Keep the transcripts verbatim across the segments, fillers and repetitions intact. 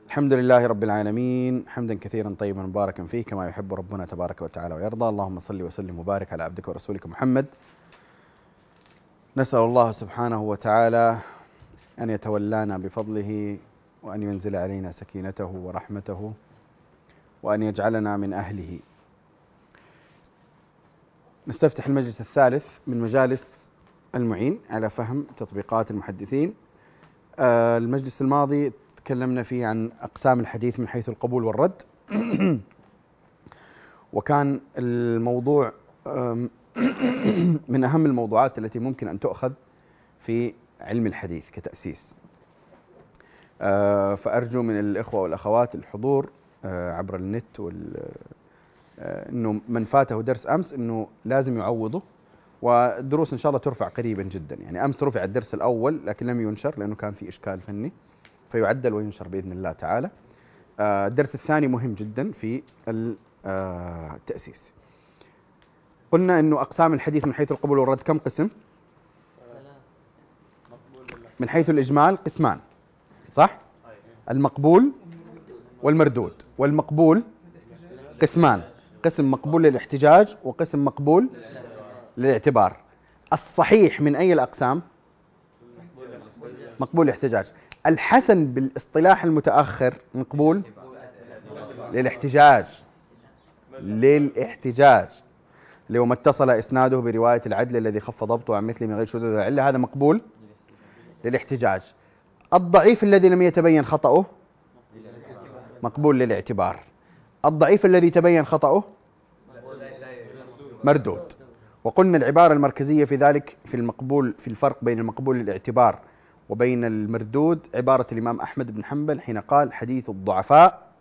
الحمد لله رب العالمين، حمدا كثيرا طيبا مباركا فيه كما يحب ربنا تبارك وتعالى ويرضى. اللهم صل وسلم وبارك على عبدك ورسولك محمد. نسأل الله سبحانه وتعالى أن يتولانا بفضله، وأن ينزل علينا سكينته ورحمته، وأن يجعلنا من أهله. نستفتح المجلس الثالث من مجالس المعين على فهم تطبيقات المحدثين. آه المجلس الماضي تكلمنا فيه عن أقسام الحديث من حيث القبول والرد وكان الموضوع من أهم الموضوعات التي ممكن أن تؤخذ في علم الحديث كتأسيس. فأرجو من الإخوة والأخوات الحضور عبر النت وال أنه من فاته درس أمس أنه لازم يعوضه، والدروس إن شاء الله ترفع قريبا جدا. يعني أمس رفع الدرس الأول لكن لم ينشر لأنه كان في إشكال فني، فيعدل وينشر بإذن الله تعالى. الدرس الثاني مهم جدا في التأسيس. قلنا أنه أقسام الحديث من حيث القبول والرد كم قسم؟ من حيث الإجمال قسمان، صح؟ المقبول والمردود. والمقبول قسمان، قسم مقبول للاحتجاج وقسم مقبول للاعتبار. الصحيح من أي الأقسام؟ مقبول الاحتجاج. الحسن بالاصطلاح المتأخر مقبول للاحتجاج للاحتجاج لو ما اتصل إسناده برواية العدل الذي خف ضبطه عن مثله من غير شذوذ وعلة، هذا مقبول للاحتجاج. الضعيف الذي لم يتبين خطأه مقبول للاعتبار. الضعيف الذي تبين خطأه مردود. وقلنا العبارة المركزية في ذلك في المقبول، في الفرق بين المقبول للاعتبار وبين المردود، عبارة الإمام أحمد بن حنبل حين قال: حديث الضعفاء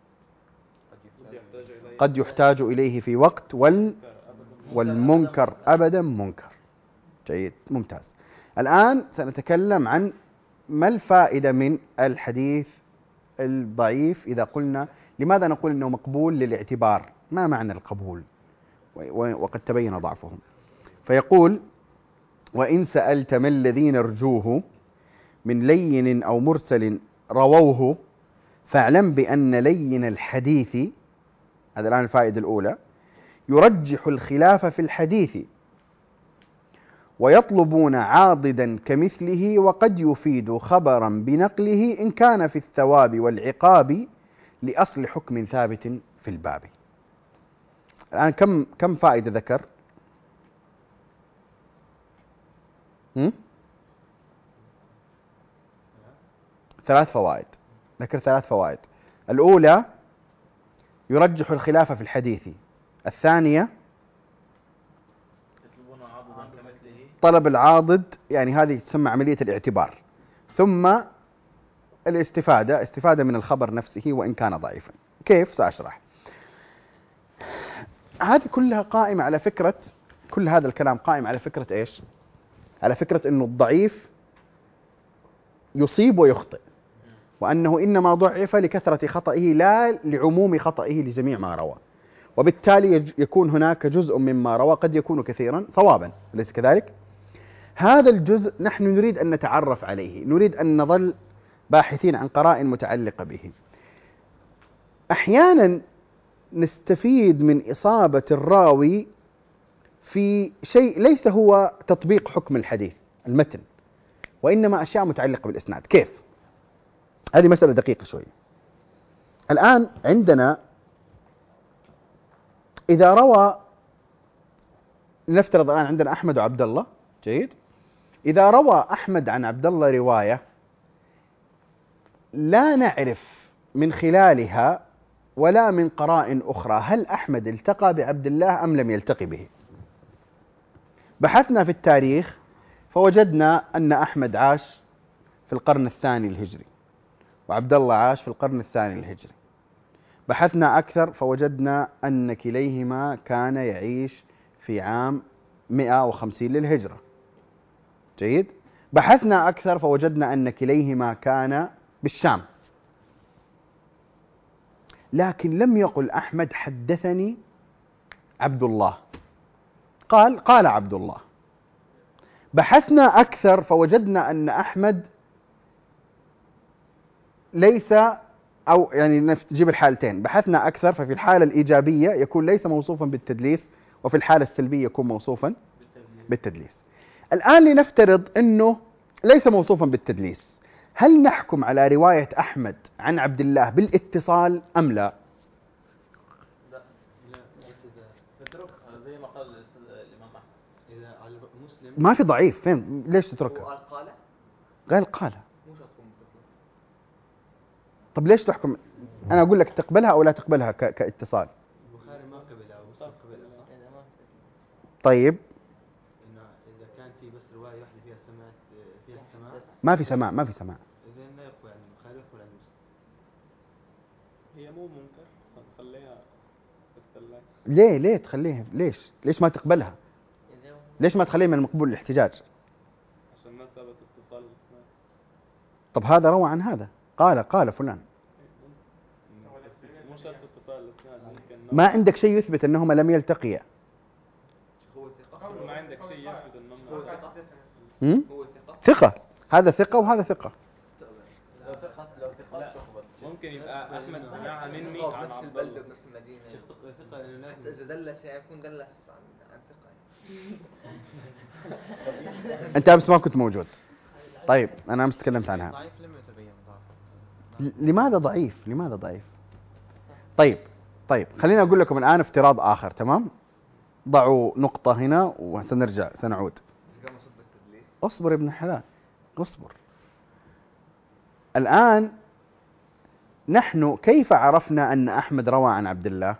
قد يحتاج إليه في وقت وال والمنكر أبدا منكر. جيد، ممتاز. الآن سنتكلم عن ما الفائدة من الحديث الضعيف إذا قلنا لماذا نقول أنه مقبول للاعتبار؟ ما معنى القبول وقد تبين ضعفهم؟ فيقول: وإن سألت ما الذي نرجوه من لين أو مرسل رووه فاعلم بأن لين الحديث، هذا الآن الفائدة الأولى، يرجح الخلاف في الحديث ويطلبون عاضدا كمثله وقد يفيد خبرا بنقله إن كان في الثواب والعقاب لأصل حكم ثابت في الباب. الآن كم كم فائدة ذكر؟ هم؟ ثلاث فوائد. ذكر ثلاث فوائد. الأولى يرجح الخلاف في الحديث. الثانية طلب العاضد، يعني هذه تسمى عملية الاعتبار. ثم الاستفادة، استفادة من الخبر نفسه وإن كان ضعيفا. كيف؟ سأشرح. هذه كلها قائمة على فكرة، كل هذا الكلام قائم على فكرة إيش؟ على فكرة أنه الضعيف يصيب ويخطئ، وأنه إنما ضعف لكثرة خطئه لا لعموم خطئه لجميع ما روى، وبالتالي يكون هناك جزء مما روى قد يكون كثيرا صوابا، أليس كذلك؟ هذا الجزء نحن نريد أن نتعرف عليه، نريد أن نظل باحثين عن قرائن متعلقة به. أحيانا نستفيد من إصابة الراوي في شيء ليس هو تطبيق حكم الحديث المتن، وإنما أشياء متعلقة بالإسناد. كيف؟ هذه مسألة دقيقة شوية. الآن عندنا إذا روى، نفترض الآن عندنا أحمد وعبد الله، جيد؟ إذا روى أحمد عن عبد الله رواية لا نعرف من خلالها ولا من قرائن أخرى هل أحمد التقى بعبد الله أم لم يلتقي به. بحثنا في التاريخ فوجدنا أن أحمد عاش في القرن الثاني الهجري وعبد الله عاش في القرن الثاني الهجري. بحثنا أكثر فوجدنا أن كليهما كان يعيش في عام مئة وخمسين للهجرة. جيد؟ بحثنا أكثر فوجدنا أن كليهما كان بالشام. لكن لم يقل أحمد حدثني عبد الله، قال قال عبد الله. بحثنا أكثر فوجدنا أن أحمد ليس أو يعني نجيب الحالتين، بحثنا أكثر، ففي الحالة الإيجابية يكون ليس موصوفا بالتدليس، وفي الحالة السلبية يكون موصوفا بالتدليس. الآن لنفترض أنه ليس موصوفا بالتدليس، هل نحكم على رواية أحمد عن عبد الله بالاتصال أم لا؟ لا لا تتركها زي ما قال الإمام أحمد. إذا على مسلم ما في ضعيف، فين ليش تتركها؟ قال قال قال قال. مو شرط متصل. طب ليش تحكم؟ أنا أقول لك تقبلها أو لا تقبلها ك... كاتصال. البخاري ما قبلها ومسلم قبلها صح؟ طيب إنه إذا كان في بس رواية واحدة فيها سماع فيها سماع ما في سماع، ما في سماع. إذا ما يقوى يعني البخاري يقول عن مسلم. هي مو منكر فنخليها بالثلاث. ليه ليه تخليها؟ ليش ليش ما تقبلها؟ ليش ما تخليه من المقبول الاحتجاج؟ عشان ما ثبت اتصال الاسناد. طب هذا روى عن هذا، قال قال فلان. مو شرط اتصال الاسناد، ممكن ما عندك شيء يثبت أنهما لم يلتقيا. هو ثقة. ما عندك شيء يثبت انهم هو ثقة. هم؟ هو ثقة. ثقة، هذا ثقة وهذا ثقة. لو ثقة لو ثقة تقبل. ممكن يبقى احمد سمعها مني عن نفس عبد البلدة الله. بنفس المدينة. ثقة لأنه حتى إذا دلس يعني يكون دلس عن عن ثقة. أنت أمس ما كنت موجود. طيب أنا أمس تكلمت عنها. ضعيف لم يتبين ضعف. لماذا ضعيف؟ لماذا ضعيف؟ طيب طيب خليني أقول لكم الآن افتراض آخر، تمام؟ ضعوا نقطة هنا وسنرجع سنعود. اصبر يا ابن الحلال، اصبر. الآن نحن كيف عرفنا أن أحمد روى عن عبد الله؟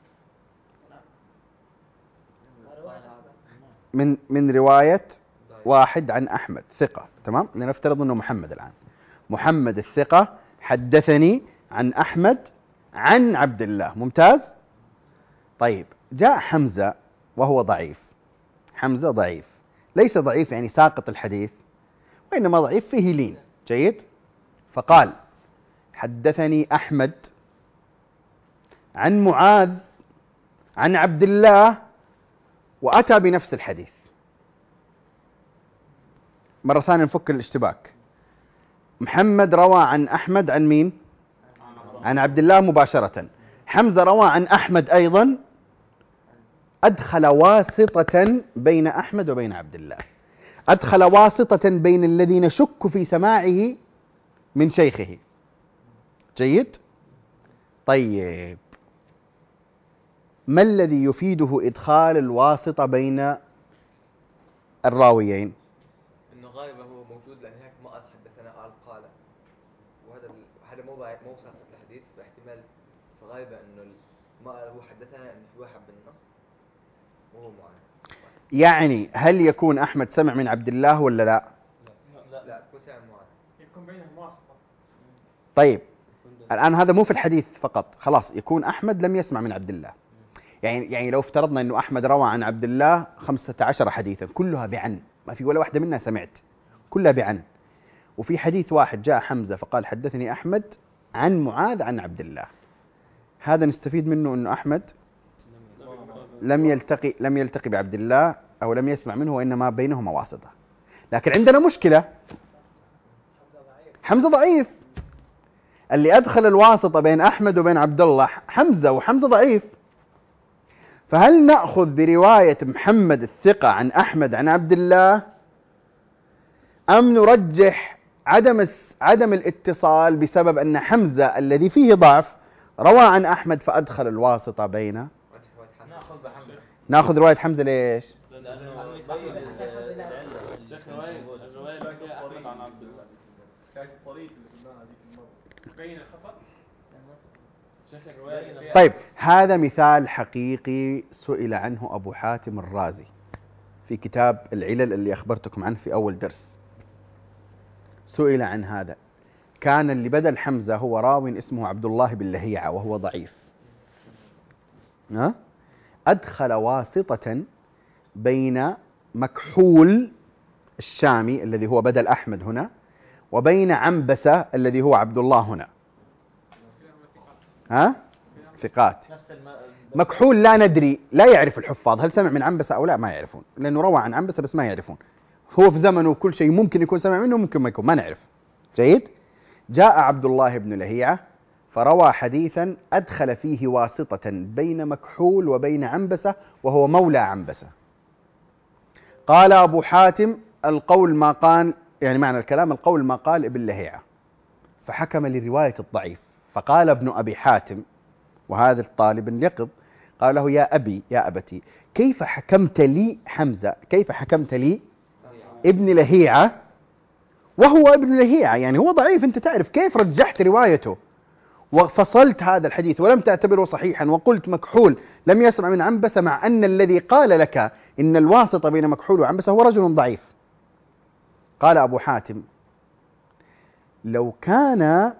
من من رواية واحد عن أحمد ثقة، تمام؟ لنفترض أنه محمد الآن. محمد الثقة حدثني عن أحمد عن عبد الله، ممتاز؟ طيب جاء حمزة وهو ضعيف. حمزة ضعيف، ليس ضعيف يعني ساقط الحديث، وإنما ضعيف فيه لين، جيد؟ فقال حدثني أحمد عن معاذ عن عبد الله، وأتى بنفس الحديث. مرة ثانية نفك الاشتباك. محمد روى عن أحمد عن مين؟ عن عبد الله مباشرة. حمزة روى عن أحمد أيضا، أدخل واسطة بين أحمد وبين عبد الله، أدخل واسطة بين الذي نشك في سماعه من شيخه، جيد؟ طيب ما الذي يفيده إدخال الواسطة بين الراويين؟ إنه غالبا هو موجود لأن هيك ما قال حدثنا قال قال، وهذا هذا مو مو صح في الحديث باحتمال، فغالبا إنه ما قال هو حدثنا إن في واحد بالنص وهو معاه. يعني هل يكون أحمد سمع من عبد الله ولا لا؟ لا لا يكون سمع معاه. يكون بينهم واسطة. طيب الآن هذا مو في الحديث فقط، خلاص يكون أحمد لم يسمع من عبد الله. يعني يعني لو افترضنا أنه أحمد روى عن عبد الله خمسة عشر حديثا كلها بعن، ما في ولا واحدة منها سمعت، كلها بعن. وفي حديث واحد جاء حمزة فقال حدثني أحمد عن معاذ عن عبد الله، هذا نستفيد منه أنه أحمد لم يلتقي لم يلتقي بعبد الله أو لم يسمع منه، وإنما بينهما واسطة. لكن عندنا مشكلة، حمزة ضعيف. اللي أدخل الواسطة بين أحمد وبين عبد الله حمزة، وحمزة ضعيف. فهل نأخذ برواية محمد الثقة عن أحمد عن عبد الله، أم نرجح عدم عدم الاتصال بسبب أن حمزة الذي فيه ضعف روى عن أحمد فأدخل الواسطة بين؟ ناخذ بحمزة. ناخذ رواية حمزة ليش؟ لأنه بين الشيخ رواية الرواية اللي فيها أحمد عن عبد الله كانت الطريق اللي قلناها هذيك المرة بين الخطأ. شيخ الرواية. طيب هذا مثال حقيقي سئل عنه أبو حاتم الرازي في كتاب العلل اللي أخبرتكم عنه في أول درس. سئل عن هذا، كان اللي بدل حمزة هو راو اسمه عبد الله بن لهيعة وهو ضعيف، ها؟ أدخل واسطة بين مكحول الشامي الذي هو بدل أحمد هنا، وبين عنبسة الذي هو عبد الله هنا. ها؟ ثقات. مكحول لا ندري، لا يعرف الحفاظ هل سمع من عنبسة أو لا، ما يعرفون، لأنه روى عن عنبسة بس ما يعرفون. هو في زمنه كل شيء ممكن يكون سمع منه ممكن ما يكون، ما نعرف. جيد؟ جاء عبد الله بن لهيعة فروى حديثا أدخل فيه واسطة بين مكحول وبين عنبسة وهو مولى عنبسة. قال أبو حاتم القول ما قال، يعني معنى الكلام القول ما قال ابن لهيعة، فحكم لرواية الضعيف. فقال ابن أبي حاتم، وهذا الطالب اليقظ، قال له يا أبي يا أبتي كيف حكمت لي حمزة، كيف حكمت لي ابن لهيعة وهو ابن لهيعة، يعني هو ضعيف، أنت تعرف كيف رجحت روايته وفصلت هذا الحديث ولم تعتبره صحيحا وقلت مكحول لم يسمع من عنبسة، مع أن الذي قال لك إن الواسطة بين مكحول وعنبسة هو رجل ضعيف. قال أبو حاتم لو كان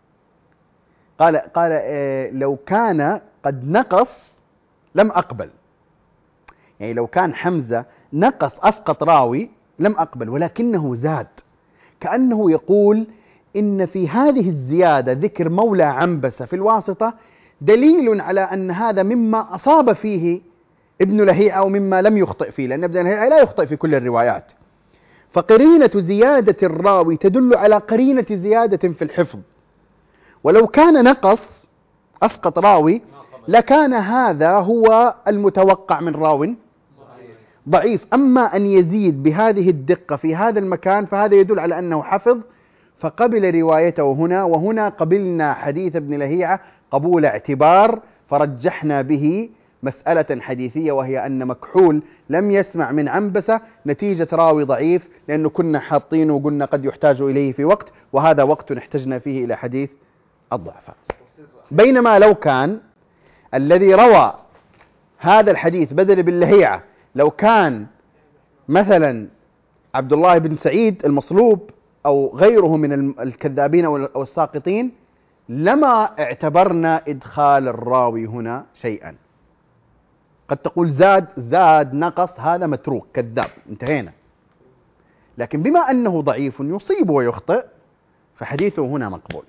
قال قال إيه لو كان قد نقص لم أقبل، يعني لو كان حمزة نقص أسقط راوي لم أقبل، ولكنه زاد، كأنه يقول إن في هذه الزيادة ذكر مولى عنبسة في الواسطة دليل على أن هذا مما أصاب فيه ابن لهيعة أو مما لم يخطئ فيه، لأن ابن لهيعة لا يخطئ في كل الروايات. فقرينة زيادة الراوي تدل على قرينة زيادة في الحفظ، ولو كان نقص أسقط راوي لكان هذا هو المتوقع من راو ضعيف. أما أن يزيد بهذه الدقة في هذا المكان فهذا يدل على أنه حفظ فقبل روايته هنا، وهنا قبلنا حديث ابن لهيعة قبول اعتبار، فرجحنا به مسألة حديثية وهي أن مكحول لم يسمع من عنبسة نتيجة راوي ضعيف، لأنه كنا حاطينه وقلنا قد يحتاج إليه في وقت، وهذا وقت احتجنا فيه إلى حديث الضعفاء. بينما لو كان الذي روى هذا الحديث بدل ابن لهيعة لو كان مثلا عبد الله بن سعيد المصلوب أو غيره من الكذابين أو الساقطين لما اعتبرنا إدخال الراوي هنا شيئا. قد تقول زاد زاد نقص هذا متروك كذاب انتهينا، لكن بما أنه ضعيف يصيب ويخطئ فحديثه هنا مقبول،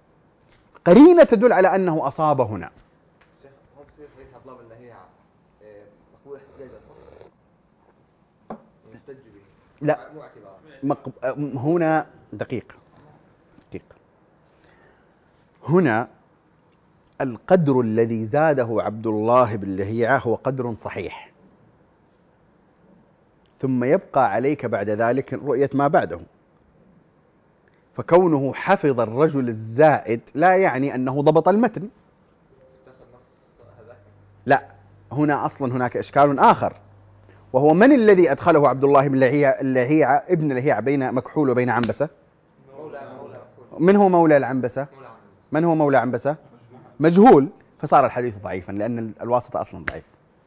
قرينة تدل على أنه أصاب هنا. هو بصير حديث عبد الله بن لهيعة مقبول احتجاجا صح؟ يحتج به؟ لا مو اعتبار. مقب... هنا دقيقة دقيقة هنا القدر الذي زاده عبد الله بن لهيعة هو قدر صحيح، ثم يبقى عليك بعد ذلك رؤية ما بعده. فكونه حفظ الرجل الزائد لا يعني أنه ضبط المتن، لا، هنا أصلا هناك إشكال آخر، وهو من الذي أدخله عبد الله بن لهيعة ابن لهيعة بين مكحول وبين عنبسة؟ من هو مولى العنبسة؟ من هو مولى عنبسة؟ مجهول، فصار الحديث ضعيفا لأن الواسطة أصلا ضعيف.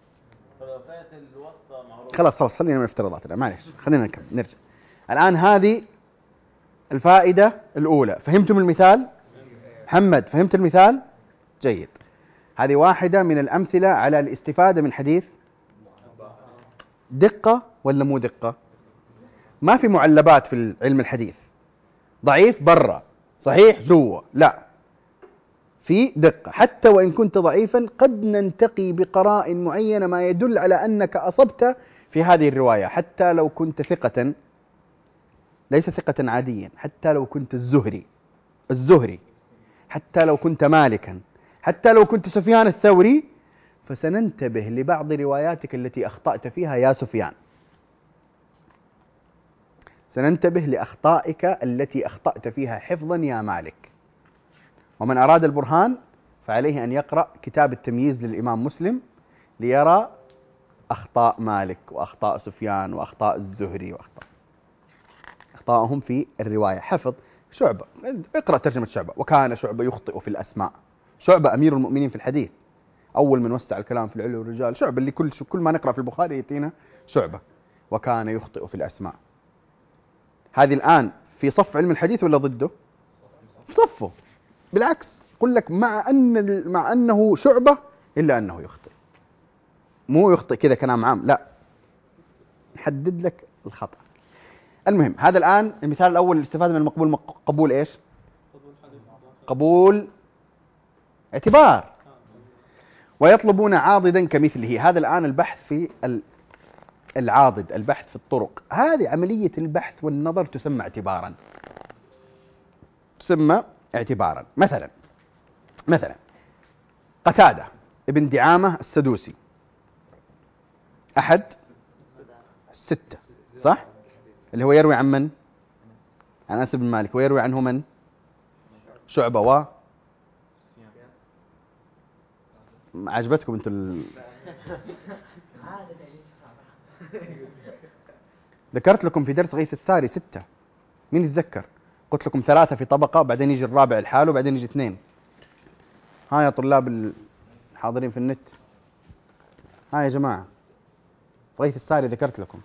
خلاص خلاص خلينا من افتراضاتنا، معلش خلينا نكمل نرجع. الآن هذه الفائدة الأولى، فهمتم المثال؟ محمد فهمت المثال؟ جيد. هذه واحدة من الأمثلة على الاستفادة من حديث. دقة ولا مو دقة؟ ما في معلبات في علم الحديث، ضعيف برا صحيح جوا، لا، في دقة. حتى وإن كنت ضعيفا قد ننتقي بقرائن معينة ما يدل على أنك أصبت في هذه الرواية، حتى لو كنت ثقة، ليس ثقة عاديا، حتى لو كنت الزهري الزهري حتى لو كنت مالكا، حتى لو كنت سفيان الثوري، فسننتبه لبعض رواياتك التي أخطأت فيها يا سفيان، سننتبه لأخطائك التي أخطأت فيها حفظا يا مالك. ومن أراد البرهان فعليه أن يقرأ كتاب التمييز للإمام مسلم ليرى أخطاء مالك وأخطاء سفيان وأخطاء الزهري وأخطاء أخطاءهم في الرواية. حفظ شعبة، اقرأ ترجمة شعبة، وكان شعبة يخطئ في الأسماء. شعبة أمير المؤمنين في الحديث، أول من وسع الكلام في العلو والرجال، شعبة اللي كل كل ما نقرأ في البخاري يأتينا شعبة، وكان يخطئ في الأسماء. هذه الآن في صف علم الحديث ولا ضده؟ في صفه، بالعكس قل لك مع أن مع أنه شعبة إلا أنه يخطئ، مو يخطئ كذا كلام عام، لا، نحدد لك الخطأ. المهم هذا الآن المثال الأول الاستفادة من المقبول، قبول إيش؟ قبول اعتبار. ويطلبون عاضدا كمثله. هذا الآن البحث في العاضد، البحث في الطرق. هذه عملية البحث والنظر تسمى اعتبارا، تسمى اعتبارا. مثلا مثلا قتادة ابن دعامة السدوسي أحد الستة صح؟ اللي هو يروي عن من؟ عن أنس بن مالك، ويروي عنه من؟ شعبة و عجبتكم انتم ال... ذكرت لكم في درس غيث الساري ستة، مين يتذكر؟ قلت لكم ثلاثة في طبقة، بعدين يجي الرابع الحال، وبعدين يجي اثنين. ها يا طلاب الحاضرين في النت، ها يا جماعة، غيث الساري ذكرت لكم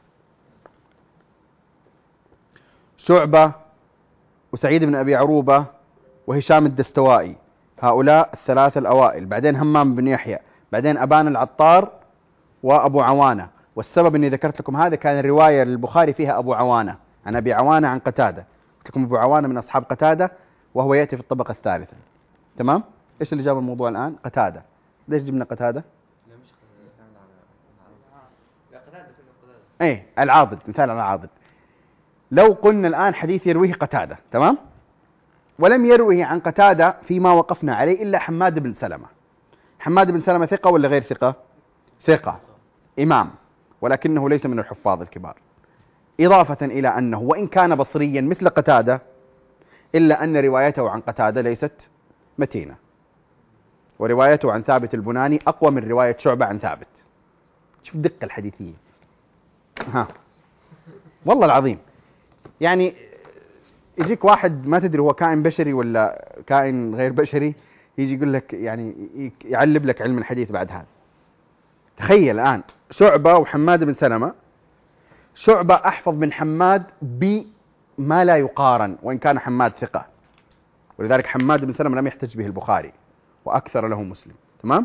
شعبة وسعيد بن أبي عروبة وهشام الدستوائي، هؤلاء الثلاثة الأوائل. بعدين همام بن يحيى، بعدين أبان العطار وأبو عوانة. والسبب أني ذكرت لكم هذا كان الرواية للبخاري فيها أبو عوانة عن أبي عوانة عن قتادة. قلت لكم أبو عوانة من أصحاب قتادة وهو يأتي في الطبقة الثالثة. تمام؟ إيش اللي جاب الموضوع الآن؟ قتادة. ليش جبنا قتادة؟ لا مش قتادة. لا قتادة كله قتادة. إيه العاضد، مثال على العاضد. لو قلنا الآن حديث يرويه قتادة، تمام؟ ولم يروه عن قتادة فيما وقفنا عليه إلا حماد بن سلمة. حماد بن سلمة ثقة ولا غير ثقة؟ ثقة، إمام، ولكنه ليس من الحفاظ الكبار، إضافة إلى أنه وإن كان بصريا مثل قتادة إلا أن روايته عن قتادة ليست متينة، وروايته عن ثابت البناني أقوى من رواية شعبة عن ثابت. شوف الدقة الحديثية، ها والله العظيم. يعني يجيك واحد ما تدري هو كائن بشري ولا كائن غير بشري، يجي يقول لك يعني يعلب لك علم الحديث بعد هذا. تخيل الآن شعبة وحماد بن سلمة، شعبة أحفظ من حماد بما لا يقارن، وإن كان حماد ثقة، ولذلك حماد بن سلمة لم يحتج به البخاري وأكثر له مسلم. تمام؟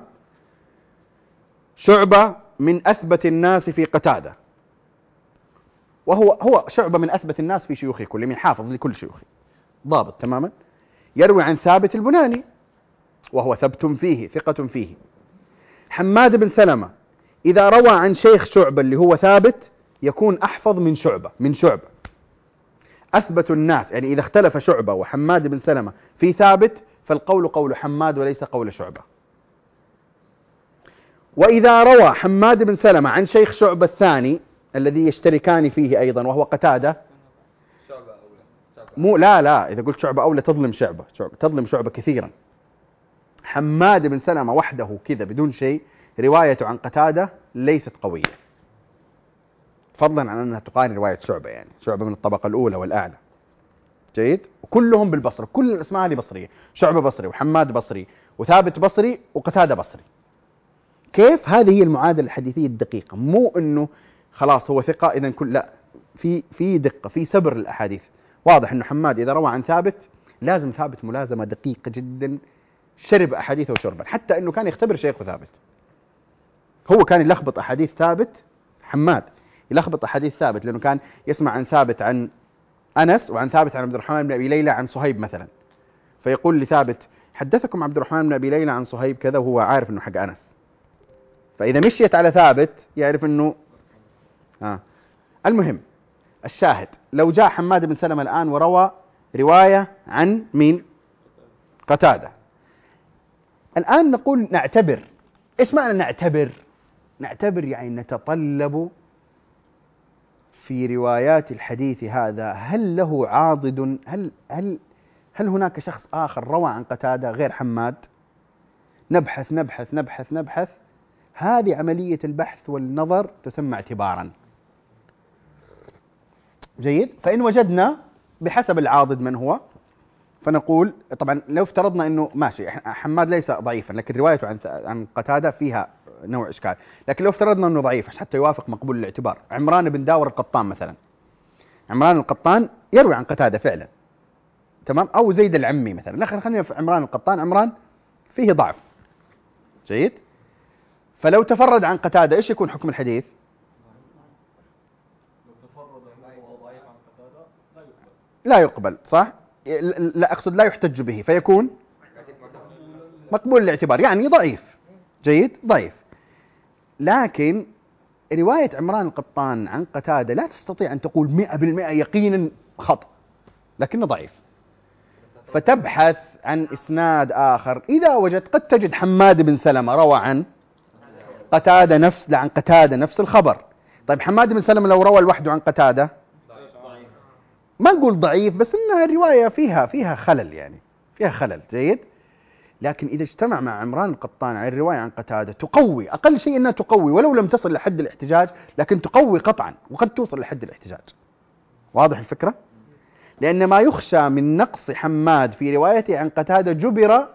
شعبة من أثبت الناس في قتادة، وهو هو شعبة من أثبت الناس في شيوخه كلهم، من حافظ لكل شيوخه، ضابط تماما. يروي عن ثابت البناني وهو ثبت فيه، ثقة فيه. حماد بن سلمة إذا روى عن شيخ شعبة اللي هو ثابت يكون أحفظ من شعبة من شعبة أثبت الناس. يعني إذا اختلف شعبة وحماد بن سلمة في ثابت فالقول قول حماد وليس قول شعبة. وإذا روى حماد بن سلمة عن شيخ شعبة الثاني الذي يشتركان فيه أيضا وهو قتادة، شعبة أولى. شعبة. مو لا لا إذا قلت شعبة أولى تظلم شعبة، شعبة تظلم شعبة كثيرا. حماد بن سلمة وحده كذا بدون شيء روايته عن قتادة ليست قوية، فضلا عن أنها تقارن رواية شعبة، يعني شعبة من الطبقة الأولى والأعلى. جيد؟ وكلهم بالبصرة، كل الأسماء هذه بصرية، شعبة بصري وحماد بصري وثابت بصري وقتادة بصري. كيف؟ هذه هي المعادلة الحديثية الدقيقة، مو أنه خلاص هو ثقة إذا كل، لا، في في دقة، في سبر للأحاديث. واضح أنه حماد إذا روى عن ثابت لازم ثابت ملازمة دقيقة جدا، شرب أحاديثه شربا، حتى أنه كان يختبر شيخه ثابت. هو كان يلخبط أحاديث ثابت، حماد يلخبط أحاديث ثابت، لأنه كان يسمع عن ثابت عن أنس وعن ثابت عن عبد الرحمن بن أبي ليلى عن صهيب مثلا، فيقول لثابت حدثكم عبد الرحمن بن أبي ليلى عن صهيب كذا، وهو عارف أنه حق أنس. فإذا مشيت على ثابت يعرف أنه آه. المهم الشاهد، لو جاء حماد بن سلمة الآن وروى رواية عن مين؟ قتادة. الآن نقول نعتبر. إيش معنى نعتبر؟ نعتبر يعني نتطلب في روايات الحديث هذا هل له عاضد، هل هل هل هناك شخص آخر روى عن قتادة غير حماد؟ نبحث نبحث نبحث نبحث. هذه عملية البحث والنظر تسمى اعتبارا. جيد؟ فإن وجدنا بحسب العاضد من هو فنقول، طبعا لو افترضنا أنه ماشي حماد ليس ضعيفا لكن روايته عن عن قتادة فيها نوع إشكال، لكن لو افترضنا أنه ضعيف حتى يوافق مقبول الاعتبار، عمران بن داور القطان مثلا، عمران القطان يروي عن قتادة فعلا، تمام؟ أو زيد العمي مثلا، لا خلينا في عمران القطان، عمران فيه ضعف. جيد؟ فلو تفرد عن قتادة إيش يكون حكم الحديث؟ لا يقبل، صح؟ لا أقصد لا يحتج به، فيكون مقبول الاعتبار، يعني ضعيف. جيد؟ ضعيف. لكن رواية عمران القطان عن قتادة لا تستطيع أن تقول مئة بالمئة يقينا خطأ، لكنه ضعيف. فتبحث عن إسناد آخر، إذا وجدت قد تجد حماد بن سلمة روى عن قتادة نفس عن قتادة نفس الخبر. طيب حماد بن سلمة لو روى لوحده عن قتادة ما نقول ضعيف، بس إنها الرواية فيها فيها خلل، يعني فيها خلل. جيد. لكن إذا اجتمع مع عمران القطان عن الرواية عن قتادة تقوي، أقل شيء أنها تقوي ولو لم تصل لحد الاحتجاج، لكن تقوي قطعا وقد توصل لحد الاحتجاج. واضح الفكرة؟ لأن ما يخشى من نقص حماد في روايته عن قتادة جبر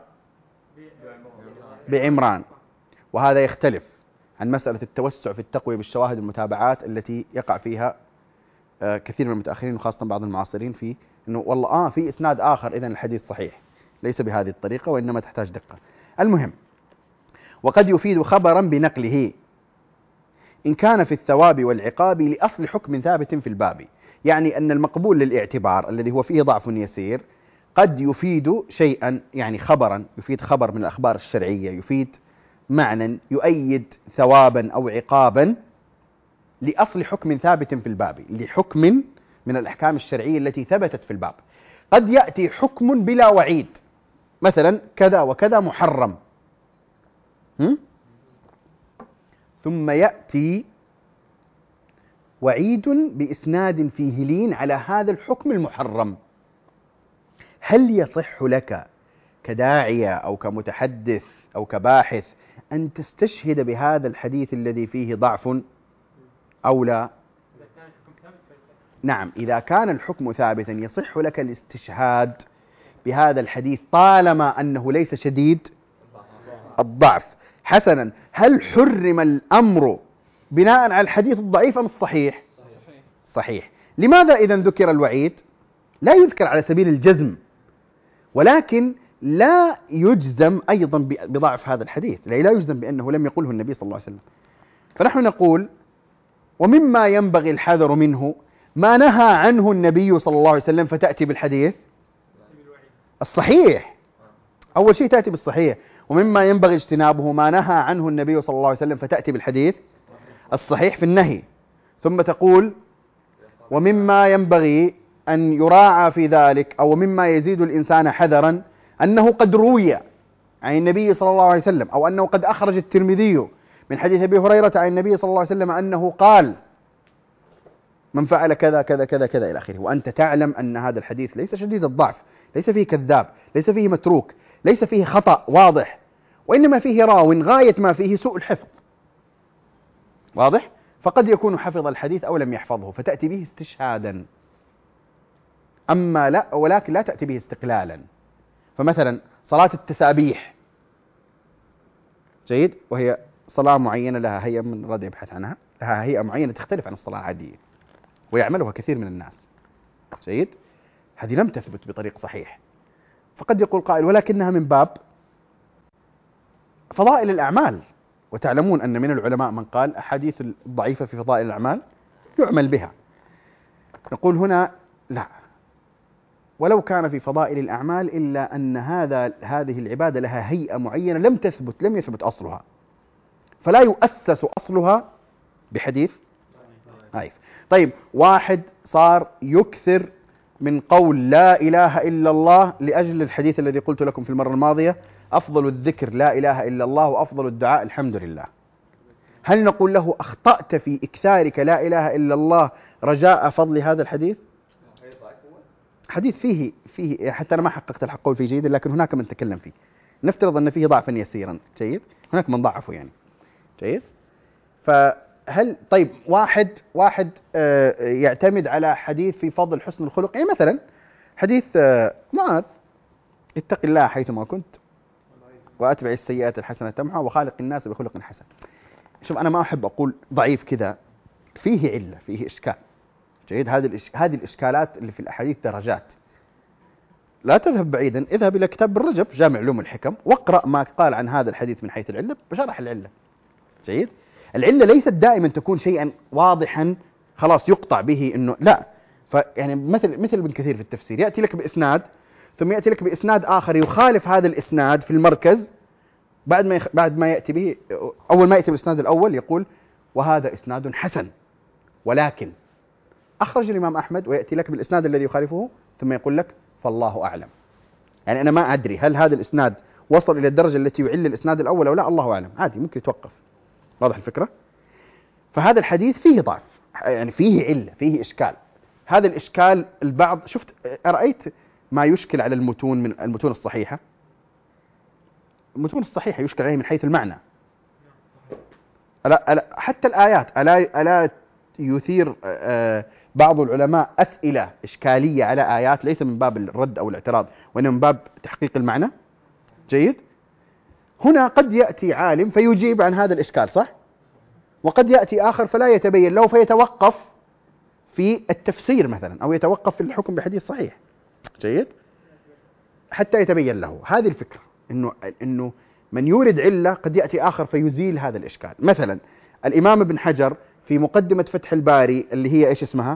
بعمران، وهذا يختلف عن مسألة التوسع في التقوية بالشواهد المتابعات التي يقع فيها كثير من المتأخرين وخاصة بعض المعاصرين، في أنه والله آه في إسناد آخر إذن الحديث صحيح، ليس بهذه الطريقة وإنما تحتاج دقة. المهم، وقد يفيد خبرا بنقله إن كان في الثواب والعقاب لأصل حكم ثابت في الباب، يعني أن المقبول للاعتبار الذي هو فيه ضعف يسير قد يفيد شيئا، يعني خبرا يفيد خبر من الأخبار الشرعية، يفيد معنى يؤيد ثوابا أو عقابا لأصل حكم ثابت في الباب، لحكم من الأحكام الشرعية التي ثبتت في الباب. قد يأتي حكم بلا وعيد، مثلا كذا وكذا محرم، هم؟ ثم يأتي وعيد بإسناد فيه لين على هذا الحكم المحرم. هل يصح لك كداعية أو كمتحدث أو كباحث أن تستشهد بهذا الحديث الذي فيه ضعف أو لا؟ نعم، إذا كان الحكم ثابتا يصح لك الاستشهاد بهذا الحديث طالما أنه ليس شديد الضعف. حسنا، هل حرم الأمر بناء على الحديث الضعيف أم الصحيح؟ صحيح. لماذا إذا ذكر الوعيد؟ لا يذكر على سبيل الجزم، ولكن لا يجزم أيضا بضعف هذا الحديث، لا يجزم بأنه لم يقله النبي صلى الله عليه وسلم. فنحن نقول ومما ينبغي الحذر منه ما نهى عنه النبي صلى الله عليه وسلم، فتأتي بالحديث الصحيح. أول شيء تأتي بالصحيح. ومما ينبغي اجتنابه ما نهى عنه النبي صلى الله عليه وسلم، فتأتي بالحديث الصحيح في النهي. ثم تقول ومما ينبغي أن يراعى في ذلك، أو مما يزيد الإنسان حذرا، أنه قد روي عن النبي صلى الله عليه وسلم، أو أنه قد أخرج الترمذي من حديث أبي هريرة عن النبي صلى الله عليه وسلم أنه قال من فعل كذا كذا كذا كذا إلى آخره، وأنت تعلم أن هذا الحديث ليس شديد الضعف، ليس فيه كذاب، ليس فيه متروك، ليس فيه خطأ واضح، وإنما فيه راو غاية ما فيه سوء الحفظ. واضح؟ فقد يكون حفظ الحديث أو لم يحفظه، فتأتي به استشهادا. أما لا، ولكن لا تأتي به استقلالا. فمثلا صلاة التسابيح، جيد، وهي صلاة معينة لها هيئة، من راد يبحث عنها، لها هيئة معينة تختلف عن الصلاة العادية ويعملها كثير من الناس، جيد، هذه لم تثبت بطريق صحيح. فقد يقول قائل ولكنها من باب فضائل الأعمال، وتعلمون أن من العلماء من قال أحاديث الضعيفة في فضائل الأعمال يعمل بها. نقول هنا لا، ولو كان في فضائل الأعمال إلا أن هذا هذه العبادة لها هيئة معينة لم تثبت، لم يثبت أصلها، فلا يؤسس أصلها بحديث ضعيف. طيب، واحد صار يكثر من قول لا إله إلا الله لأجل الحديث الذي قلت لكم في المرة الماضية أفضل الذكر لا إله إلا الله وأفضل الدعاء الحمد لله. هل نقول له أخطأت في إكثارك لا إله إلا الله رجاء فضل هذا الحديث؟ حديث فيه فيه حتى أنا ما حققت الحق قول فيه جيد، لكن هناك من تكلم فيه، نفترض أن فيه ضعفا يسيرا، جيد، هناك من ضعفه يعني، جيد. فهل طيب واحد واحد آه يعتمد على حديث في فضل حسن الخلق، يعني مثلا حديث آه معاذ اتق الله حيثما كنت وأتبع السيئات الحسنة تمحها وخالق الناس بخلق حسن. شوف، أنا ما أحب أقول ضعيف كذا، فيه علة، فيه إشكال، جيد. هذه الإش... هذه الإشكالات اللي في الأحاديث درجات. لا تذهب بعيدا، اذهب إلى كتاب الرجب جامع علوم الحكم واقرأ ما قال عن هذا الحديث من حيث العلة بشرح العلة، جيد. العلة ليست دائما تكون شيئا واضحا خلاص يقطع به إنه لا. فيعني مثل مثل ابن كثير في التفسير يأتي لك بإسناد ثم يأتي لك بإسناد آخر يخالف هذا الإسناد في المركز، بعد ما يخ... بعد ما يأتي به، أول ما يأتي بالإسناد الأول يقول وهذا إسناد حسن ولكن أخرج الإمام أحمد، ويأتي لك بالإسناد الذي يخالفه ثم يقول لك فالله أعلم، يعني أنا ما أدري هل هذا الإسناد وصل إلى الدرجة التي يعل الإسناد الأول أو لا، الله أعلم، عادي ممكن يتوقف. واضح الفكرة؟ فهذا الحديث فيه ضعف، يعني فيه علة، فيه إشكال. هذا الإشكال البعض، شفت أرأيت ما يشكل على المتون من المتون الصحيحة؟ المتون الصحيحة يشكل عليه من حيث المعنى. ألا ألا حتى الآيات ألا ألا يثير بعض العلماء أسئلة إشكالية على آيات ليس من باب الرد أو الاعتراض، وإنما من باب تحقيق المعنى. جيد. هنا قد يأتي عالم فيجيب عن هذا الإشكال، صح؟ وقد يأتي آخر فلا يتبين له فيتوقف في التفسير مثلا، أو يتوقف في الحكم بحديث صحيح. جيد. حتى يتبين له. هذه الفكرة، إنه إنه من يورد علة قد يأتي آخر فيزيل هذا الإشكال. مثلا الإمام ابن حجر في مقدمة فتح الباري اللي هي إيش اسمها؟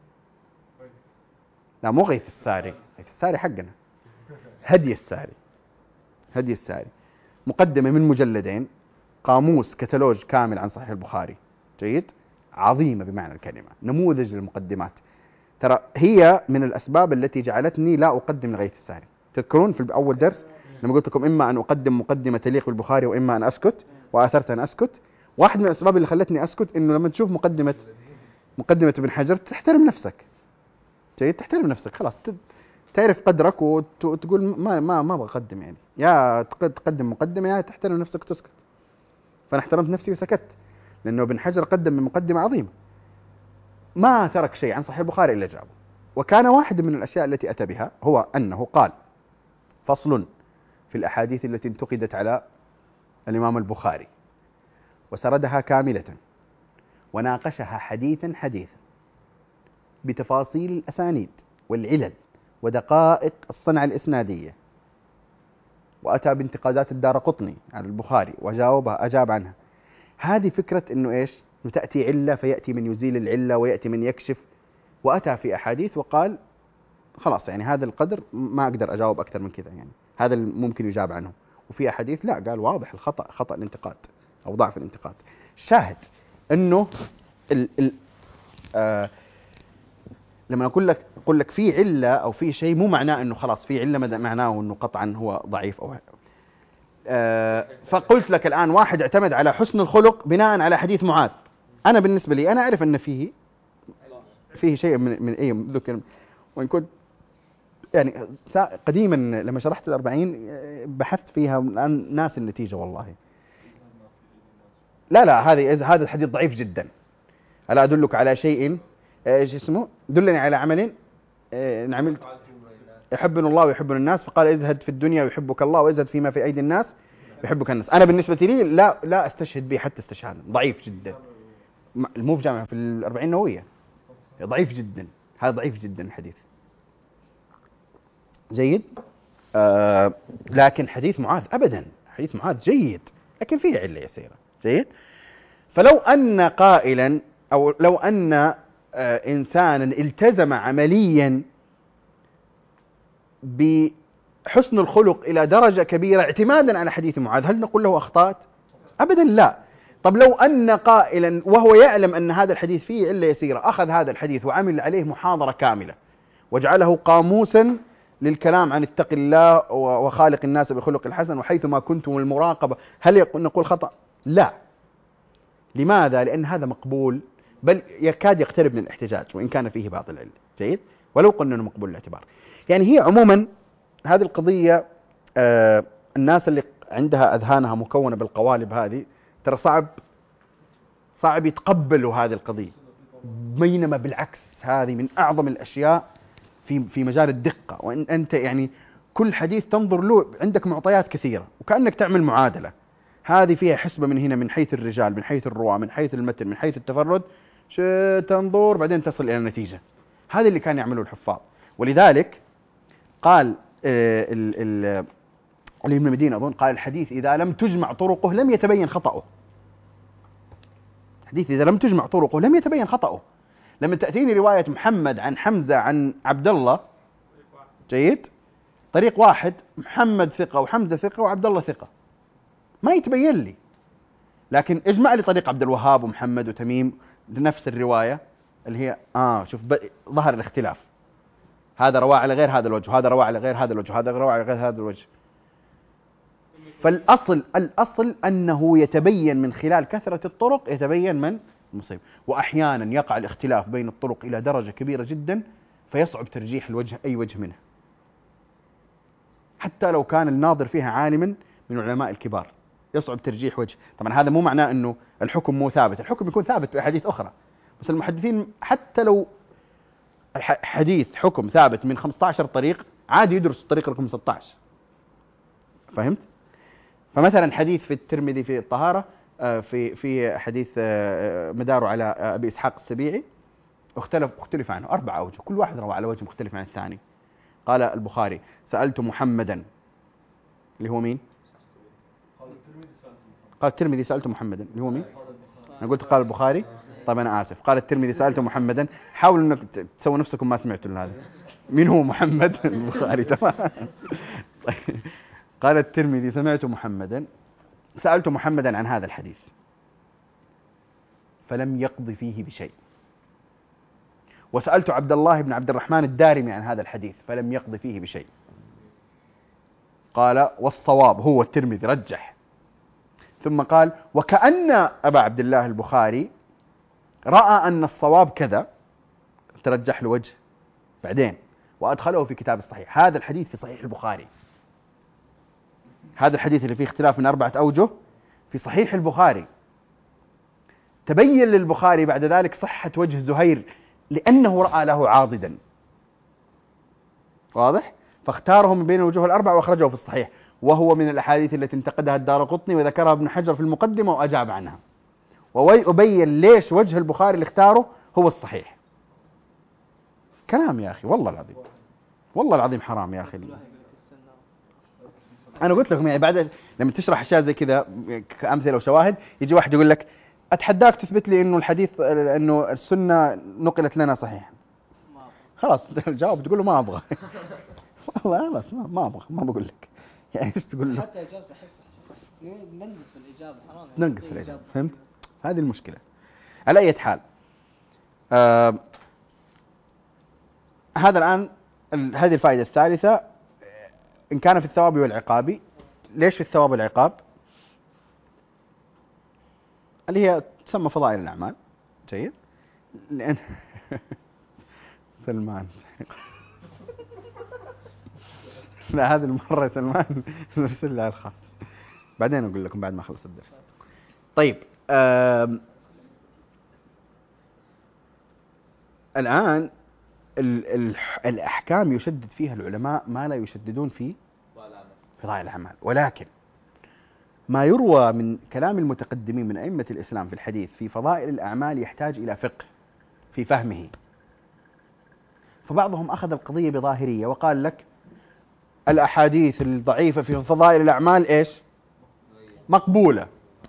لا مو غيث الساري، غيث الساري حقنا، هدي الساري. هدي الساري مقدمة من مجلدين، قاموس كتالوج كامل عن صحيح البخاري. جيد. عظيمة بمعنى الكلمة، نموذج للمقدمات. ترى هي من الأسباب التي جعلتني لا أقدم لغيث الساري. تذكرون في أول درس لما قلت لكم إما أن أقدم مقدمة تليق بالبخاري وإما أن أسكت، وآثرت أن أسكت. واحد من الأسباب اللي خلتني أسكت إنه لما تشوف مقدمة مقدمة ابن حجر تحترم نفسك. جيد. تحترم نفسك خلاص، تعرف قدرك وتقول ما ما ما بقدم، يعني يا تقدم مقدمة يا تحترم نفسك وتسكت. فأنا احترمت نفسي وسكت، لأنه ابن حجر قدم من مقدمة عظيمة، ما ترك شيء عن صحيح البخاري إلا جابه. وكان واحد من الأشياء التي أتى بها هو أنه قال فصل في الأحاديث التي انتقدت على الإمام البخاري، وسردها كاملة وناقشها حديثا حديثا بتفاصيل الأسانيد والعلل ودقائق الصنعة الإسنادية، وأتى بانتقادات الدارقطني على البخاري وجاوبها أجاب عنها. هذه فكرة إنه إيش؟ تأتي علة فيأتي من يزيل العلة ويأتي من يكشف، وأتى في أحاديث وقال خلاص يعني هذا القدر ما أقدر أجاوب أكثر من كذا، يعني هذا ممكن يجاب عنه. وفي أحاديث لا، قال واضح الخطأ، خطأ الانتقاد أو ضعف الانتقاد. شاهد إنه ال ال آه لما أقول لك أقول لك في علة أو في شيء مو معناه إنه خلاص في علة، معناه إنه قطعا هو ضعيف أو آه فقلت لك الآن واحد اعتمد على حسن الخلق بناء على حديث معاذ. أنا بالنسبة لي أنا أعرف أن فيه فيه شيء من من أي ذكر، وإن كنت يعني قديما لما شرحت الأربعين بحثت فيها، الآن ناس النتيجة والله. لا لا هذه هذا الحديث ضعيف جدا. ألا أدلك على شيء ايش اسمه؟ دلني على عمل إن عملت يحبنا الله ويحبنا الناس، فقال ازهد في الدنيا ويحبك الله، وازهد فيما في أيدي الناس يحبك الناس. أنا بالنسبة لي لا لا أستشهد به حتى استشهادا، ضعيف جدا. المو في جامعة في الأربعين النووية ضعيف جدا، هذا ضعيف جدا الحديث. جيد. آه لكن حديث معاذ أبدا، حديث معاذ جيد لكن فيه علة يسيرة. جيد. فلو أن قائلا أو لو أن آه إنسانا التزم عمليا بحسن الخلق إلى درجة كبيرة اعتمادا على حديث معاذ، هل نقول له أخطأت؟ أبدا لا. طب لو أن قائلا وهو يعلم أن هذا الحديث فيه علة يسيرة أخذ هذا الحديث وعمل عليه محاضرة كاملة وجعله قاموسا للكلام عن اتق الله وخالق الناس بخلق الحسن وحيثما كنتم المراقبة، هل نقول خطأ؟ لا. لماذا؟ لأن هذا مقبول، بل يكاد يقترب من الاحتجاج وإن كان فيه بعض العلة. جيد. ولو قلنا أنه مقبول الاعتبار. يعني هي عموما هذه القضية آه الناس اللي عندها أذهانها مكونة بالقوالب هذه ترى صعب صعب يتقبلوا هذه القضية، بينما بالعكس هذه من أعظم الأشياء في في مجال الدقة. وإن أنت يعني كل حديث تنظر له عندك معطيات كثيرة وكأنك تعمل معادلة، هذه فيها حسبة من هنا، من حيث الرجال، من حيث الرواة، من حيث المتن، من حيث التفرد، تنظر بعدين تصل إلى النتيجة. هذا اللي كان يعمله الحفاظ. ولذلك قال ال ابن مدينة أظن قال الحديث إذا لم تجمع طرقه لم يتبين خطأه. الحديث إذا لم تجمع طرقه لم يتبين خطأه. لما تأتيني رواية محمد عن حمزة عن عبد الله، جيد، طريق واحد، محمد ثقة وحمزة ثقة وعبد الله ثقة، ما يتبين لي. لكن اجمع لي طريق عبد الوهاب ومحمد وتميم لنفس الرواية اللي هي آه شوف ظهر الاختلاف. هذا رواه على غير هذا الوجه، وهذا رواه على غير هذا الوجه، وهذا رواه على غير هذا الوجه. فالأصل الأصل أنه يتبين من خلال كثرة الطرق، يتبين من المصيب. وأحيانا يقع الاختلاف بين الطرق إلى درجة كبيرة جدا فيصعب ترجيح الوجه أي وجه منها، حتى لو كان الناظر فيها عالما من العلماء الكبار يصعب ترجيح وجه. طبعا هذا مو معناه أنه الحكم مو ثابت، الحكم يكون ثابت بأحاديث أخرى، بس المحدثين حتى لو الحديث حكم ثابت من خمسة عشر طريق عادي يدرس الطريق رقم ستة عشر. فهمت؟ فمثلا حديث في الترمذي في الطهارة، في في حديث مداره على أبي إسحاق السبيعي، اختلف اختلف عنه أربع أوجه، كل واحد روى على وجه مختلف عن الثاني. قال البخاري: سألت محمدا، اللي هو مين؟ قال الترمذي: سألت محمدا، اللي هو مين؟ أنا قلت قال البخاري. طيب أنا آسف. قال الترمذي: سألت محمدا. حاولوا أنك تسووا نفسكم ما سمعتوا هذا. مين هو محمد؟ البخاري. تمام. طيب. قال الترمذي: سمعت محمدا، سألت محمدا عن هذا الحديث فلم يقض فيه بشيء، وسألت عبد الله بن عبد الرحمن الدارمي عن هذا الحديث فلم يقض فيه بشيء. قال: والصواب، هو الترمذي رجح. ثم قال: وكأن أبا عبد الله البخاري رأى أن الصواب كذا، ترجح له وجه بعدين وأدخله في كتاب الصحيح. هذا الحديث في صحيح البخاري، هذا الحديث اللي فيه اختلاف من أربعة أوجه في صحيح البخاري. تبين للبخاري بعد ذلك صحة وجه زهير لأنه رأى له عاضدا، واضح؟ فاختاره من بين الوجوه الأربعة وأخرجه في الصحيح، وهو من الأحاديث التي انتقدها الدارقطني وذكرها ابن حجر في المقدمة وأجاب عنها، وأبين ليش وجه البخاري اللي اختاره هو الصحيح. كلام يا أخي، والله العظيم، والله العظيم حرام يا أخي. أنا قلت لكم يعني بعد لما تشرح أشياء زي كذا كأمثلة وشواهد، يجي واحد يقول لك: أتحداك تثبت لي إنه الحديث إنه السنة نقلت لنا صحيح. خلاص الجواب تقول له ما أبغى. والله خلاص ما, ما أبغى، ما بقول لك. يعني إيش تقول له؟ حتى إجابة أحس ننقص في الإجابة، حرام. ننقص في الإجابة، فهمت؟ هذه المشكلة. على أي حال، آه هذا الآن هذه الفائدة الثالثة، إن كان في الثواب والعقاب. ليش في الثواب والعقاب؟ اللي هي تسمى فضائل الأعمال. جيد. لأن سلمان لا هذه المرة سلمان نرسل لها الخاص، بعدين أقول لكم بعد ما أخلص الدرس. طيب، الآن ال ال الأحكام يشدد فيها العلماء ما لا يشددون في فضائل الأعمال، ولكن ما يروى من كلام المتقدمين من أئمة الإسلام في الحديث في فضائل الأعمال يحتاج إلى فقه في فهمه. فبعضهم أخذ القضية بظاهرية وقال لك الأحاديث الضعيفة في فضائل الأعمال إيش؟ مقبولة،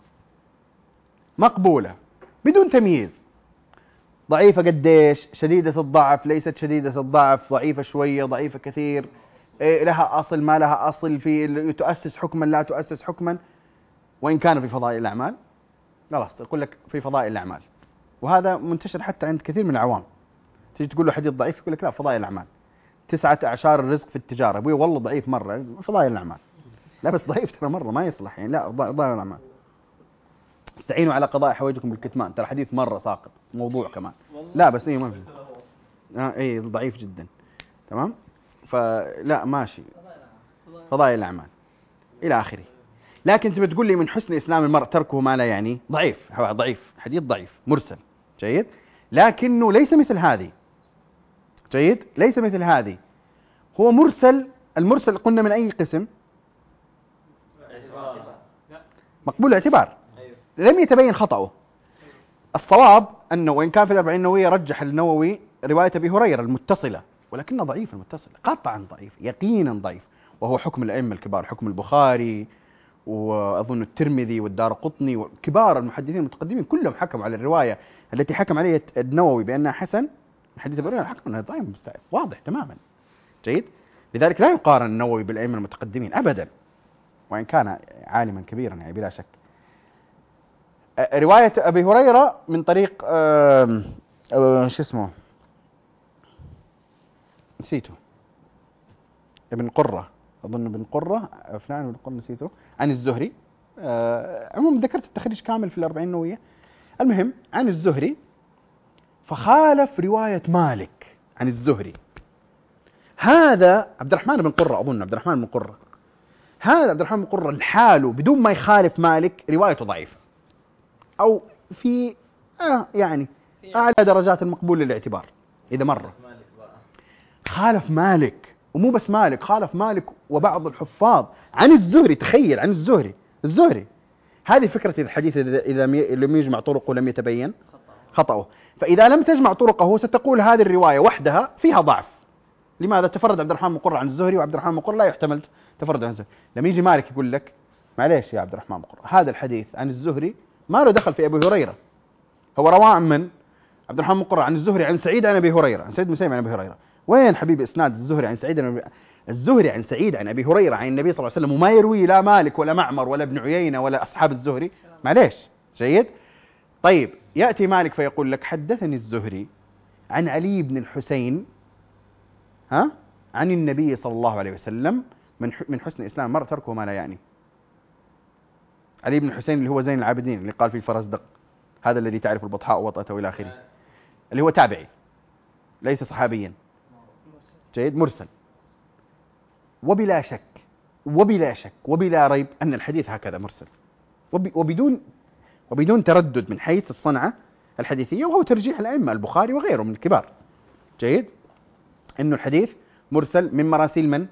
مقبولة بدون تمييز. ضعيفة قديش؟ شديدة الضعف، ليست شديدة الضعف، ضعيفة شوية، ضعيفة كثير، إيه لها أصل ما لها أصل، في تؤسس حكما لا تؤسس حكما، وإن كان في فضائل الأعمال خلاص يقول لك في فضائل الأعمال. وهذا منتشر حتى عند كثير من العوام. تيجي تقول له حديث ضعيف يقول لك لا فضائل الأعمال. تسعة أعشار الرزق في التجارة، أبوي والله ضعيف مرة، فضائل الأعمال. لا بس ضعيف ترى مرة ما يصلح يعني، لا فضائل الأعمال. استعينوا على قضاء حوائجكم بالكتمان، ترى حديث مرة ساقط، موضوع كمان. لا بس إيه ما في. آه إيه ضعيف جدا. تمام؟ فلا ماشي فضائل الأعمال إلى آخره. لكن تبي تقول لي من حسن إسلام المرء تركه ما لا يعني، ضعيف، هو ضعيف، حديث ضعيف مرسل. جيد. لكنه ليس مثل هذه. جيد. ليس مثل هذه، هو مرسل. المرسل قلنا من أي قسم؟ مقبول اعتبار، لم يتبين خطأه. الصواب أنه وإن كان في الأربعين النووية رجح النووي رواية أبي هريرة المتصلة، ولكنه ضعيف. المتصلة قطعا ضعيف، يقينا ضعيف، وهو حكم الأئمة الكبار، حكم البخاري وأظن الترمذي والدارقطني وكبار المحدثين المتقدمين كلهم حكموا على الرواية التي حكم عليها النووي بأنها حسن. حديث أبي هريرة حكم أنها ضعيف مستعف، واضح تماما. جيد. لذلك لا يقارن النووي بالأئمة المتقدمين أبدا، وإن كان عالما كبيرا يعني بلا شك. رواية أبي هريرة من طريق شو اسمه نسيته ابن قرة، أظن ابن قرة فلان ابن قرة نسيته، عن الزهري. آه عموما ذكرت التخريج كامل في الأربعين النووية. المهم عن الزهري، فخالف رواية مالك عن الزهري. هذا عبد الرحمن بن قرة، أظن عبد الرحمن بن قرة، هذا عبد الرحمن بن قرة لحاله بدون ما يخالف مالك روايته ضعيفة، أو في آه يعني أعلى درجات المقبول للاعتبار إذا مرة. خالف مالك، ومو بس مالك، خالف مالك وبعض الحفاظ عن الزهري. تخيل، عن الزهري. الزهري هذه فكرة الحديث إذا لم يجمع طرقه لم يتبين خطأه. فإذا لم تجمع طرقه ستقول هذه الرواية وحدها فيها ضعف. لماذا؟ تفرد عبد الرحمن بن قرة عن الزهري، وعبد الرحمن بن قرة لا يحتمل تفرد عن الزهري. لما يجي مالك يقول لك معليش يا عبد الرحمن بن قرة، هذا الحديث عن الزهري ما له دخل في أبي هريرة، هو رواه من عبد الرحمن بن قرة عن الزهري عن سعيد عن أبي هريرة، عن سعيد بن مسيب عن أبي هريرة. وين حبيبي إسناد الزهري عن سعيد عن الزهري عن سعيد عن أبي هريرة عن النبي صلى الله عليه وسلم، وما يروي لا مالك ولا معمر ولا ابن عيينة ولا أصحاب الزهري؟ معليش. جيد. طيب يأتي مالك فيقول لك حدثني الزهري عن علي بن الحسين ها عن النبي صلى الله عليه وسلم، من من حسن إسلام المرء تركه ما لا يعني. علي بن الحسين اللي هو زين العابدين اللي قال فيه الفرزدق، هذا الذي تعرف البطحاء وطأته إلى آخره، اللي هو تابعي ليس صحابيا. جيد. مرسل. وبلا شك وبلا شك وبلا ريب أن الحديث هكذا مرسل، وبدون وبدون تردد من حيث الصنعة الحديثية، وهو ترجيح الأئمة البخاري وغيره من الكبار. جيد. إنه الحديث مرسل من مراسيل من؟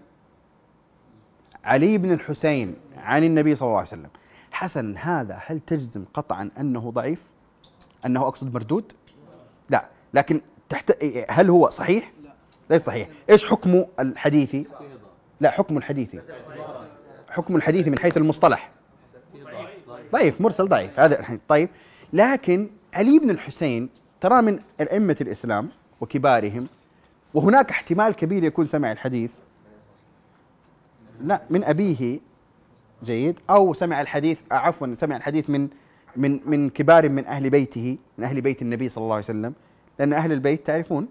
علي بن الحسين عن النبي صلى الله عليه وسلم. حسن، هذا هل تجزم قطعا أنه ضعيف؟ أنه أقصد مردود؟ لا. لكن تحت هل هو صحيح؟ ليس صحيح. إيش حكمه الحديثي؟ لا، حكم الحديثي، حكم الحديثي من حيث المصطلح ضعيف، مرسل ضعيف هذا الحين. طيب، لكن علي بن الحسين ترى من أئمة الإسلام وكبارهم، وهناك احتمال كبير يكون سمع الحديث لا من أبيه. جيد. أو سمع الحديث عفوا سمع الحديث من من من كبار من أهل بيته، من أهل بيت النبي صلى الله عليه وسلم، لأن أهل البيت تعرفون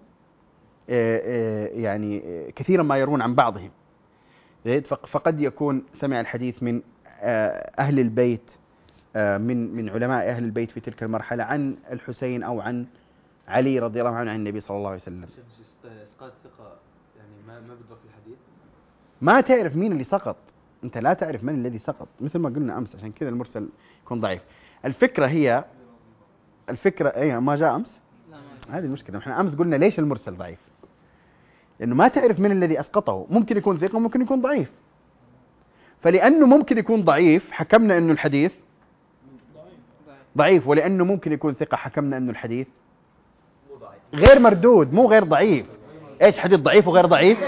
يعني كثيرا ما يرون عن بعضهم. جيد. فقد يكون سمع الحديث من أهل البيت، من من علماء أهل البيت في تلك المرحلة، عن الحسين أو عن علي رضي الله عنه عن النبي صلى الله عليه وسلم. إسقاط الثقة يعني ما ما بدور في الحديث. ما تعرف مين اللي سقط، أنت لا تعرف من الذي سقط، مثل ما قلنا أمس، عشان كذا المرسل يكون ضعيف. الفكرة هي الفكرة أي ما جاء أمس، هذه المشكلة. احنا أمس قلنا ليش المرسل ضعيف، لأنه ما تعرف من الذي أسقطه، ممكن يكون ثقة ممكن يكون ضعيف. فلأنه ممكن يكون ضعيف حكمنا أنه الحديث ضعيف، ولأنه ممكن يكون ثقة حكمنا أنه الحديث غير مردود، مو غير ضعيف. إيش حديث ضعيف وغير ضعيف؟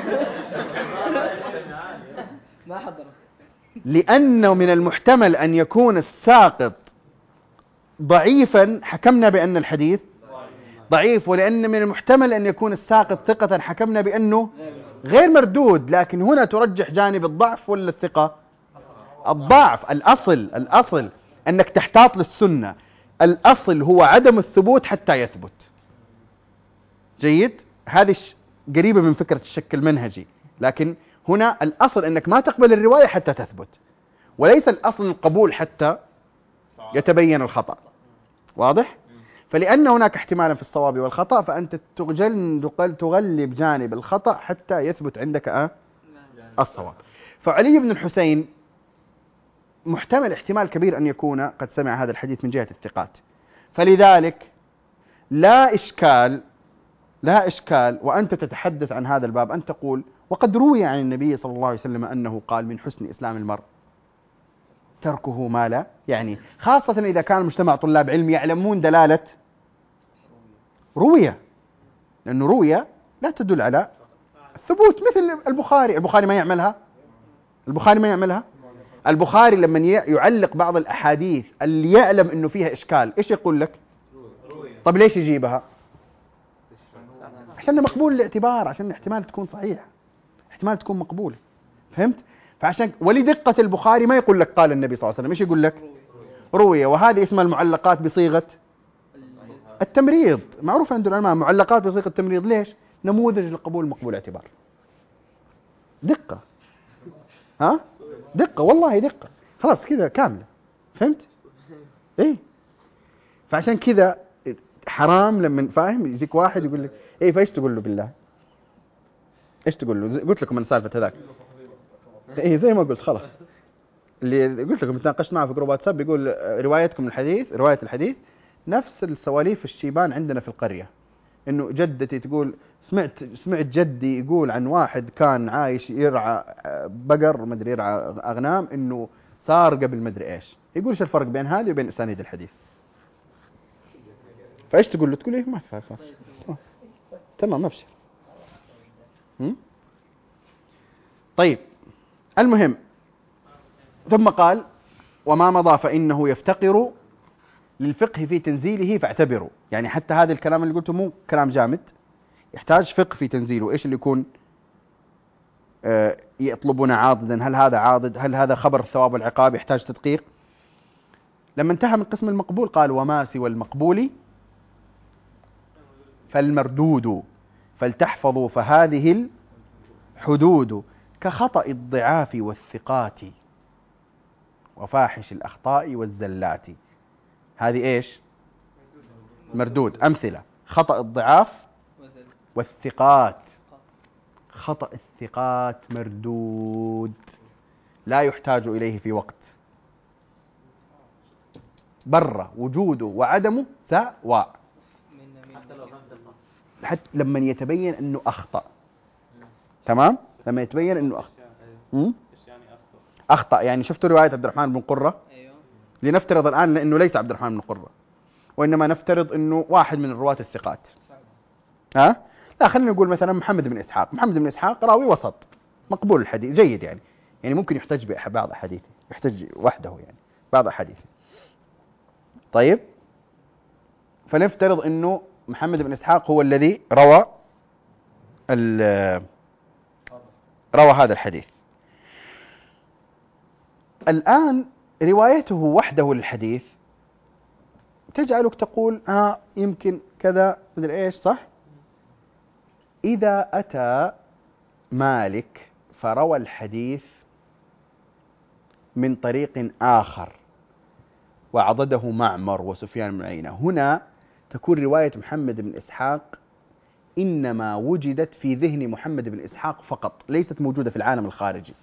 ما حضر. لأنه من المحتمل أن يكون الساقط ضعيفا حكمنا بأن الحديث ضعيف، ولأن من المحتمل أن يكون الساقط ثقة حكمنا بأنه غير مردود. لكن هنا ترجح جانب الضعف ولا الثقة؟ الضعف. الأصل الأصل أنك تحتاط للسنة، الأصل هو عدم الثبوت حتى يثبت. جيد. هذه قريبة من فكرة الشك المنهجي، لكن هنا الأصل أنك ما تقبل الرواية حتى تثبت، وليس الأصل القبول حتى يتبين الخطأ. واضح؟ فلأن هناك احتمالا في الصواب والخطأ، فأنت تغلب جانب الخطأ حتى يثبت عندك أه الصواب. فعلي بن الحسين محتمل احتمال كبير أن يكون قد سمع هذا الحديث من جهة الثقات، فلذلك لا إشكال لا إشكال وأنت تتحدث عن هذا الباب أن تقول وقد روي عن النبي صلى الله عليه وسلم أنه قال من حسن إسلام المرء تركه ما لا يعني، خاصة إذا كان مجتمع طلاب علم يعلمون دلالة روية، لأنه روية لا تدل على الثبوت. مثل البخاري، البخاري ما يعملها البخاري ما يعملها البخاري لما يعلق بعض الأحاديث اللي يعلم أنه فيها إشكال إيش يقول لك؟ طب ليش يجيبها؟ عشان مقبول الاعتبار، عشان احتمال تكون صحيح، احتمال تكون مقبولة. فهمت؟ فعشان ولدقة البخاري ما يقول لك قال النبي صلى الله عليه وسلم، ايش يقول لك؟ روية. وهذه اسمها المعلقات بصيغة التمريض، معروف عند العلماء معلقات بصيغة التمريض. ليش؟ نموذج لقبول مقبول اعتبار. دقة ها دقة والله دقة، خلاص كذا كاملة، فهمت؟ إيه فعشان كذا حرام لما فاهم يجيك واحد يقول لك إيه، فايش تقول له بالله؟ إيش تقول له؟ قلت لكم من سالفة هذاك، إيه زي ما قلت خلاص، اللي قلت لكم تناقشت معه في جروب واتساب يقول روايتكم الحديث، رواية الحديث نفس السواليف الشيبان عندنا في القرية، إنه جدتي تقول سمعت سمعت جدي يقول عن واحد كان عايش يرعى بقر مدري يرعى أغنام إنه صار قبل مدري إيش، يقول إيش الفرق بين هذه وبين أسانيد الحديث؟ فإيش تقول له؟ تقول إيه ما في فرق خلاص تمام أبشر. طيب المهم ثم قال وما مضى فإنه يفتقر للفقه في تنزيله فاعتبروا، يعني حتى هذا الكلام اللي قلته مو كلام جامد، يحتاج فقه في تنزيله. إيش اللي يكون آه يطلبون عاضدا، هل هذا عاضد، هل هذا خبر الثواب والعقاب، يحتاج تدقيق. لما انتهى من قسم المقبول قال وما سوى المقبول فالمردود فلتحفظوا فهذه الحدود كخطأ الضعاف والثقات وفاحش الأخطاء والزلات. هذه إيش؟ مردود. أمثلة: خطأ الضعاف والثقات. خطأ الثقات مردود لا يحتاج إليه في وقت، برا وجوده وعدمه سواء، حتى لما يتبين أنه أخطأ. تمام؟ لما يتبين أنه أخطأ. أخطأ يعني شفتوا رواية عبد الرحمن بن قرة؟ لنفترض الآن أنه ليس عبد الرحمن بن قرة، وإنما نفترض أنه واحد من الرواة الثقات. ها؟ لا خلينا نقول مثلا محمد بن إسحاق. محمد بن إسحاق راوي وسط مقبول الحديث، جيد يعني، يعني ممكن يحتج ببعض أحاديثه، يحتج وحده يعني بعض أحاديثه. طيب فنفترض أنه محمد بن إسحاق هو الذي روى روى هذا الحديث. الآن روايته وحده للحديث تجعلك تقول ها آه يمكن كذا مدري ايش، صح؟ إذا أتى مالك فروى الحديث من طريق آخر وعضده معمر وسفيان بن عيينة، هنا تكون رواية محمد بن إسحاق إنما وجدت في ذهن محمد بن إسحاق فقط، ليست موجودة في العالم الخارجي،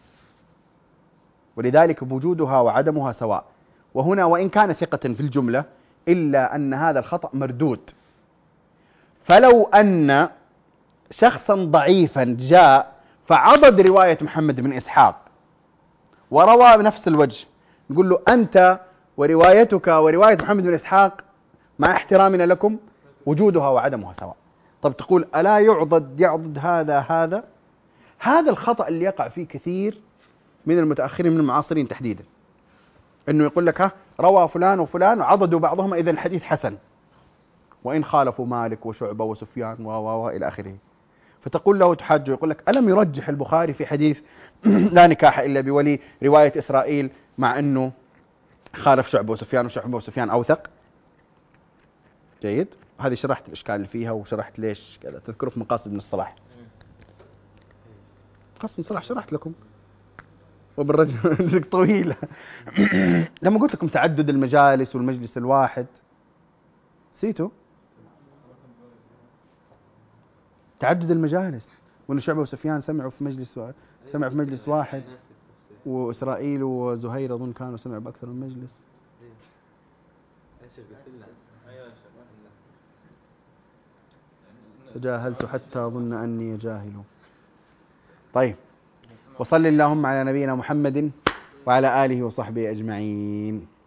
ولذلك وجودها وعدمها سواء. وهنا وإن كان ثقة في الجملة إلا أن هذا الخطأ مردود. فلو أن شخصا ضعيفا جاء فعضد رواية محمد بن إسحاق وروى بنفس الوجه، نقول له أنت وروايتك ورواية محمد بن إسحاق مع احترامنا لكم وجودها وعدمها سواء. طب تقول ألا يعضد يعضد هذا هذا؟ هذا الخطأ اللي يقع فيه كثير من المتأخرين من المعاصرين تحديدا، أنه يقول لك ها روى فلان وفلان وعضدوا بعضهم إذا الحديث حسن، وإن خالفوا مالك وشعبة وسفيان و و إلى آخره. فتقول له تحاجه يقول لك ألم يرجح البخاري في حديث لا نكاح إلا بولي رواية إسرائيل مع أنه خالف شعبة وسفيان وشعبة وسفيان أوثق؟ جيد. هذه شرحت الإشكال اللي فيها وشرحت ليش كذا، تذكروا في مقاصد ابن الصلاح. مقاصد ابن الصلاح شرحت لكم، وبالرجل طويلة لما قلت لكم تعدد المجالس والمجلس الواحد نسيتوا تعدد المجالس، وأن شعبة وسفيان سمعوا في مجلس و... سمعوا في مجلس واحد، وإسرائيل وزهير أظن كانوا سمعوا بأكثر من مجلس. فجاهلت حتى أظن أني جاهل. طيب، وصل اللهم على نبينا محمد وعلى آله وصحبه أجمعين.